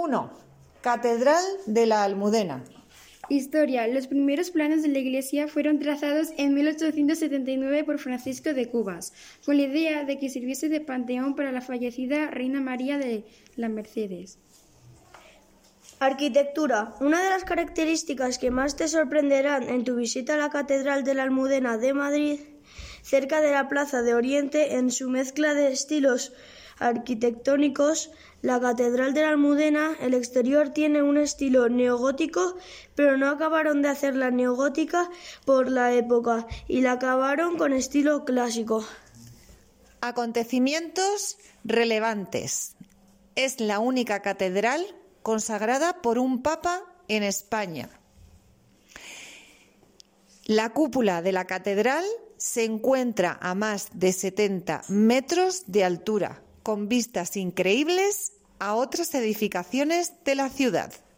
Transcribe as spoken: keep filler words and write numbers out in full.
uno. Catedral de la Almudena. Historia. Los primeros planos de la iglesia fueron trazados en mil ochocientos setenta y nueve por Francisco de Cubas, con la idea de que sirviese de panteón para la fallecida Reina María de las Mercedes. Arquitectura. Una de las características que más te sorprenderán en tu visita a la Catedral de la Almudena de Madrid, cerca de la Plaza de Oriente, en su mezcla de estilos arquitectónicos, la Catedral de la Almudena, el exterior tiene un estilo neogótico, pero no acabaron de hacerla neogótica por la época y la acabaron con estilo clásico. Acontecimientos relevantes. Es la única catedral consagrada por un papa en España. La cúpula de la catedral se encuentra a más de setenta metros de altura, con vistas increíbles a otras edificaciones de la ciudad.